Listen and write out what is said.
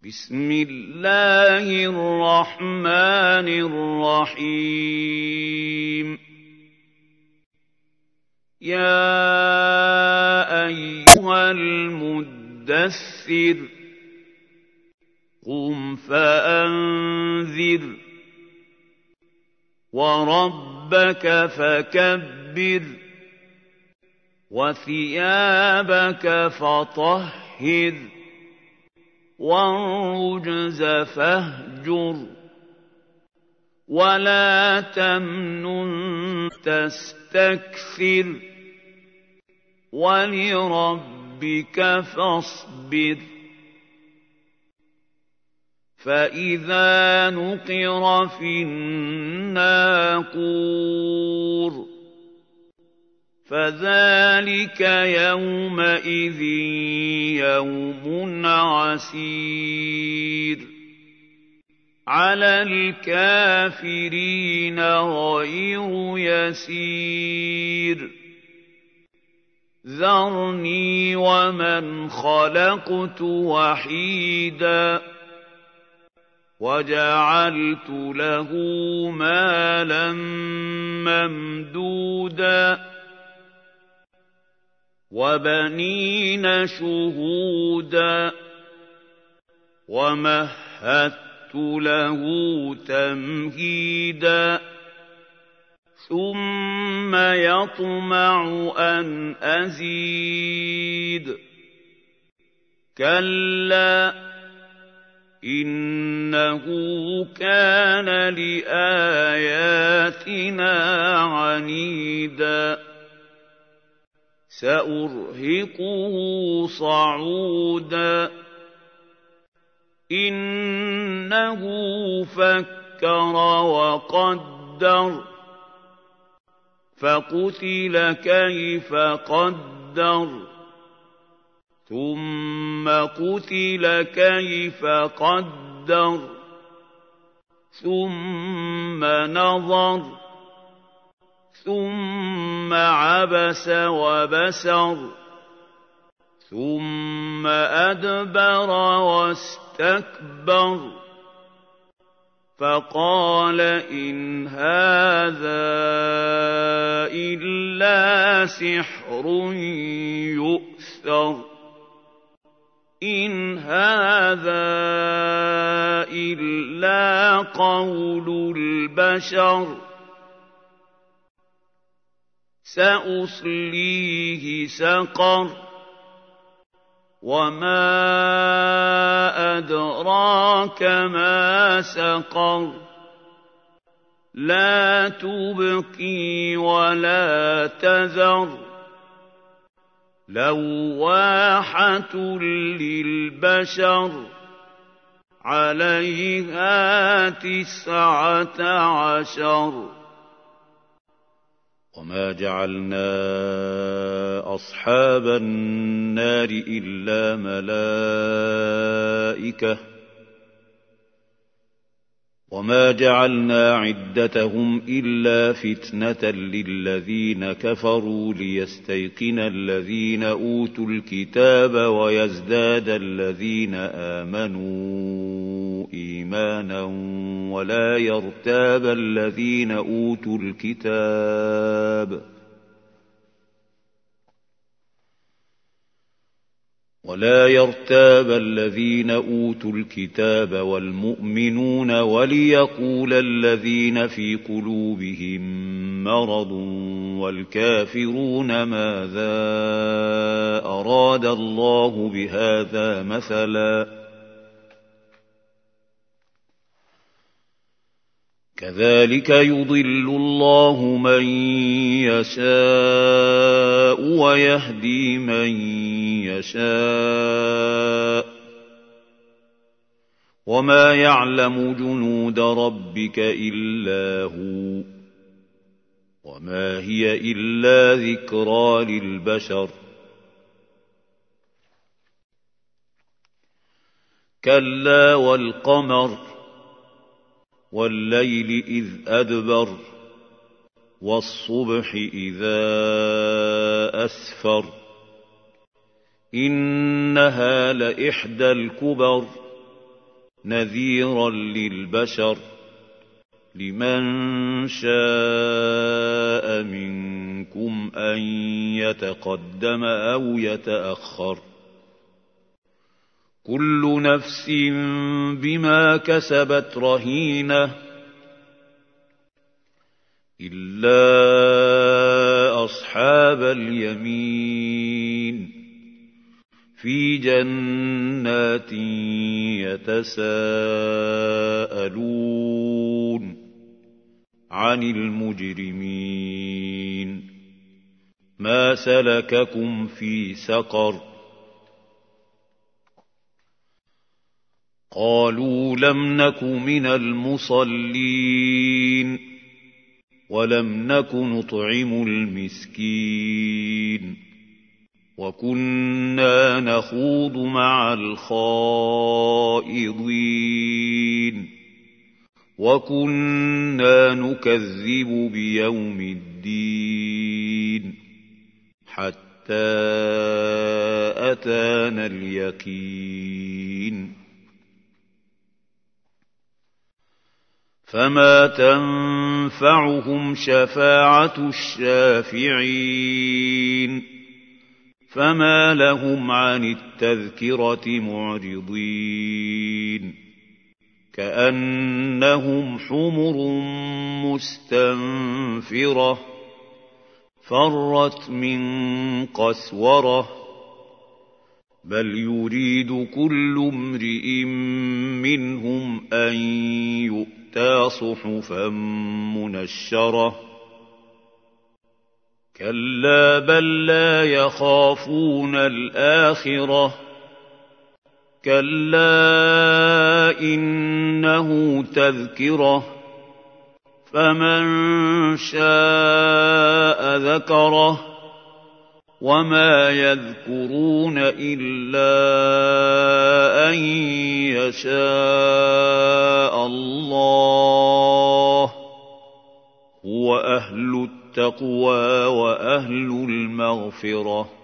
بسم الله الرحمن الرحيم يا أيها المدثر قم فأنذر وربك فكبر وثيابك فطهر والرجز فاهجر ولا تمنن تستكثر ولربك فاصبر فإذا نقر في الناقور فذلك يومئذ يوم عسير على الكافرين غير يسير ذرني ومن خلقت وحيدا وجعلت له مالا ممدودا وبنين شهودا ومهدت له تمهيدا ثم يطمع أن أزيد كلا إنه كان لآياتنا عنيدا سأرهقه صعودا إنه فكر وقدر فقتل كيف قدر ثم قتل كيف قدر ثم نظر ثم عبس وبسر ثم أدبر واستكبر فقال إن هذا إلا سحر يؤثر إن هذا إلا قول البشر سأصليه سقر وما أدراك ما سقر لا تبقي ولا تذر لواحة للبشر عليها 19 وما جعلنا أصحاب النار إلا ملائكة وما جعلنا عدتهم إلا فتنة للذين كفروا ليستيقن الذين أوتوا الكتاب ويزداد الذين آمنوا إيمانا ولا يرتاب الذين أوتوا الكتاب والمؤمنون وليقول الذين في قلوبهم مرض والكافرون ماذا أراد الله بهذا مثلا كذلك يضل الله من يشاء ويهدي من يشاء وما يعلم جنود ربك إلا هو وما هي إلا ذكرى للبشر كلا والقمر والليل إذ أدبر والصبح إذا أسفر إنها لإحدى الكبر نذيرا للبشر لمن شاء منكم أن يتقدم أو يتأخر كل نفس بما كسبت رهينة إلا أصحاب اليمين في جنات يتساءلون عن المجرمين ما سلككم في سقر قالوا لم نك من المصلين ولم نك نطعم المسكين وكنا نخوض مع الخائضين وكنا نكذب بيوم الدين حتى أتانا اليقين فما تنفعهم شفاعة الشافعين فما لهم عن التذكرة معرضين كأنهم حمر مستنفرة فرت من قسورة بل يريد كل امرئ منهم أن يؤتى صحفا منشرة كلا بل لا يخافون الآخرة كلا إنه تذكرة فمن شاء ذكره وما يذكرون إلا أن يشاء الله هو أهل التقوى وأهل المغفرة